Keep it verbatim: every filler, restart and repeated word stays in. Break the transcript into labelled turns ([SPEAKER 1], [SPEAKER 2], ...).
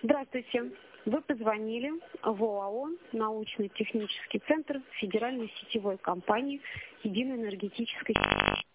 [SPEAKER 1] Здравствуйте. Вы позвонили в ОАО «Научно-технический центр Федеральной сетевой компании Единой энергетической системы».